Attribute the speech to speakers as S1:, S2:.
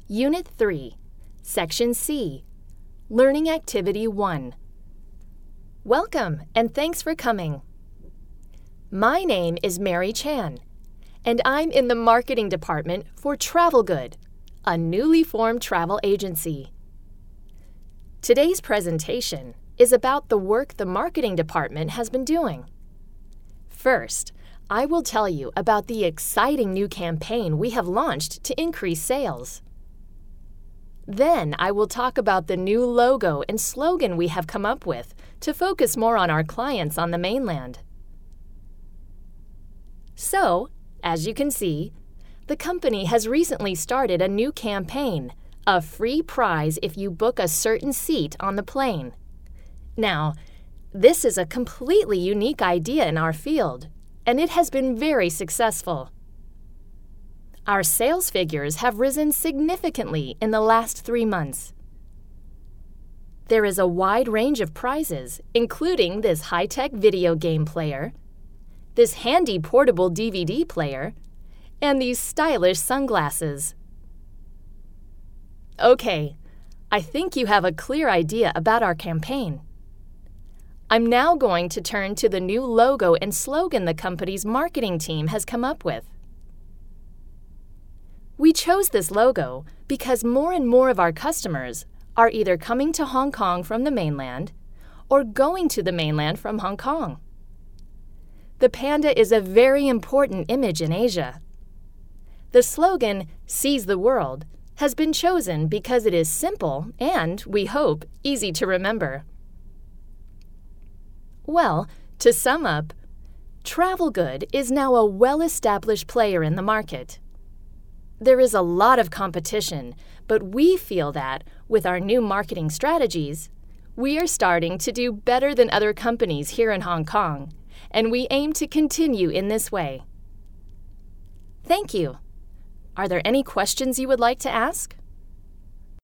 S1: Unit 3, Section C, Learning Activity 1. Welcome, and thanks for coming. My name is Mary Chan, and I'm in the marketing department for TravelGood, a newly formed travel agency. Today's presentation is about the work the marketing department has been doing. First, I will tell you about the exciting new campaign we have launched to increase sales. Then I will talk about the new logo and slogan we have come up with to focus more on our clients on the mainland. So, as you can see, the company has recently started a new campaign, a free prize if you book a certain seat on the plane. Now, this is a completely unique idea in our field, and it has been very successful. Our sales figures have risen significantly in the last 3 months. There is a wide range of prizes, including this high-tech video game player, this handy portable DVD player, and these stylish sunglasses. Okay, I think you have a clear idea about our campaign. I'm now going to turn to the new logo and slogan the company's marketing team has come up with. We chose this logo because more and more of our customers are either coming to Hong Kong from the mainland or going to the mainland from Hong Kong. The panda is a very important image in Asia. The slogan, "Seize the World," has been chosen because it is simple and, we hope, easy to remember. Well, to sum up, TravelGood is now a well-established player in the market. There is a lot of competition, but we feel that, with our new marketing strategies, we are starting to do better than other companies here in Hong Kong, and we aim to continue in this way. Thank you. Are there any questions you would like to ask?